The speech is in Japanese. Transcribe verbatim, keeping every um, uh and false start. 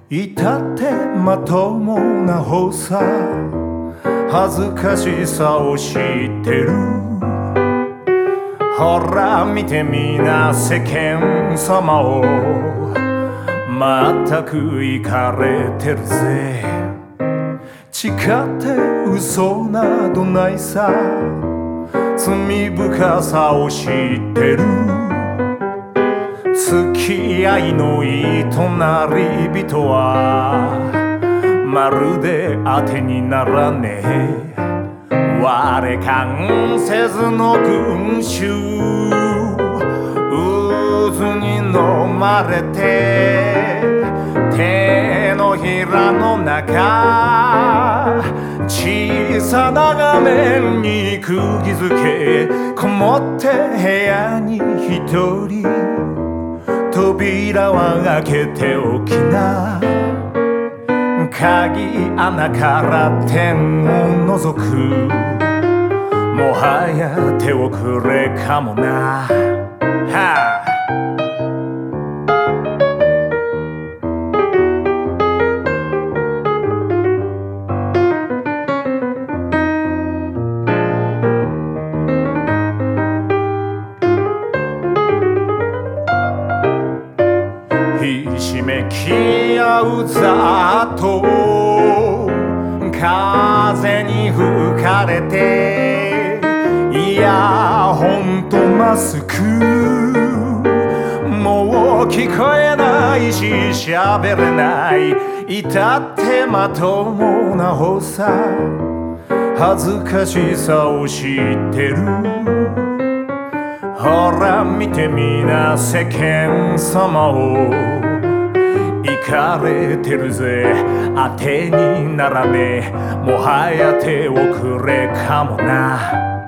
いたってまともな方さ、恥ずかしさを知ってる。ほら見てみな世間様を、まったくいかれてるぜ。誓って嘘などないさ、罪深さを知ってる。付き合いのいい隣人はまるで当てにならねえ。我関せずの群衆、渦に飲まれて手のひらの中、小さな画面に釘付け、こもって部屋に一人、扉は開けておきな。鍵穴から天を覗く、もはや手遅れかもな。はあひしめき合うざっと風に吹かれて、イヤホンとマスクもう聞こえないし喋れない。いたってまともな方さ、恥ずかしさを知ってる。ほら見てみな世間様を、いかれてるぜ。当てにならねえ、もはや手遅れかもな。